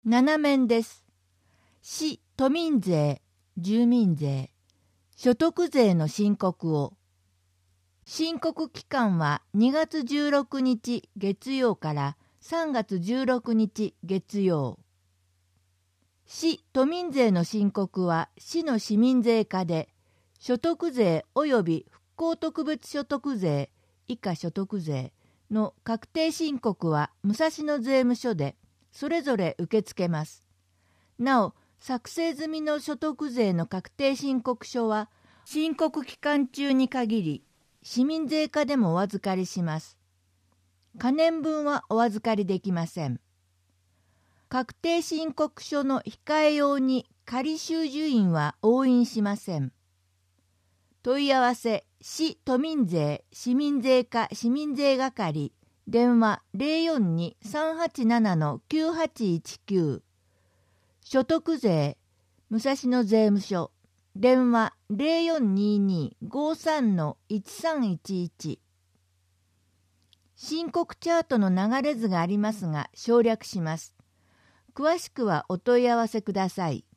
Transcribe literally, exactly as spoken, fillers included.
なな面です。市都民税、住民税、所得税の申告を。申告期間はにがつじゅうろくにち月曜からさんがつじゅうろくにち月曜。市都民税の申告は市の市民税課で、所得税及び復興特別所得税以下所得税の確定申告は武蔵野税務署でそれぞれ受け付けます。なお、作成済みの所得税の確定申告書は申告期間中に限り市民税課でもお預かりします。可年分はお預かりできません。確定申告書の控え用に仮収受印は押印しません。問い合わせ、市都民税市民税課市民税係、電話 ゼロよんに さんはちなな きゅうはちいちきゅう。所得税、武蔵野税務署、電話 ゼロよんにーにー ごーさん いちさんいちいち。申告チャートの流れ図がありますが省略します。詳しくはお問い合わせください。